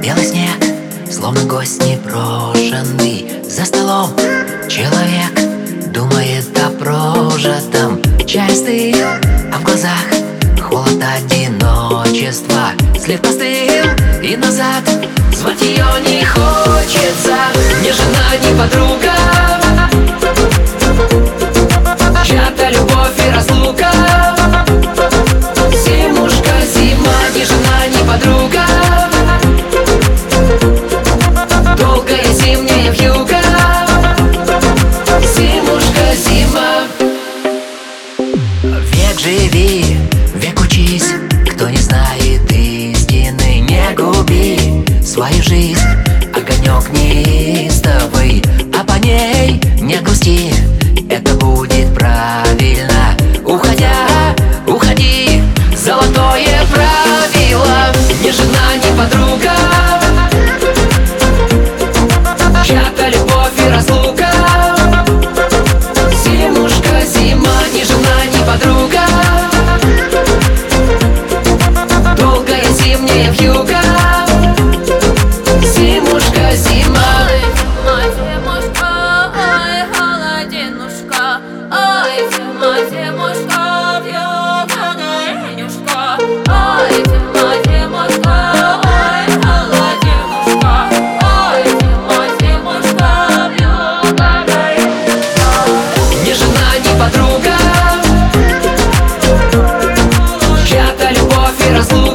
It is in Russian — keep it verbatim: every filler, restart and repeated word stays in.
Белый снег, словно гость непрошенный. За столом человек думает о прожитом. Чай остыл, а в глазах холод одиночества. След постыл и назад звать ее не хочется. Ни жена, ни подруга, чья-то любовь и разлука. Зимушка, зима, ни жена, ни подруга, долгая зимняя вьюга. Зимушка, зима. Век живи, век учись, кто не знает истины, не губи свою жизнь. Огонек неистовый, а по ней не грусти, это будет правильно. Уходя, уходи, золотое правило. Ни жена, ни подруга, чья-то любовь и разлука. Зимушка, зима, ни жена, ни подруга, долгая зимняя вьюга. Зимушка, зима. Ой, зимушка, ой, холодинушка, ой, зима, зимушка, вьюга, горенюшка. Ой, зима, зимушка, ой, холодинушка, ой, зима, зимушка, вьюга, горенюшка. Ни жена, ни подруга, чья-то любовь и разлука.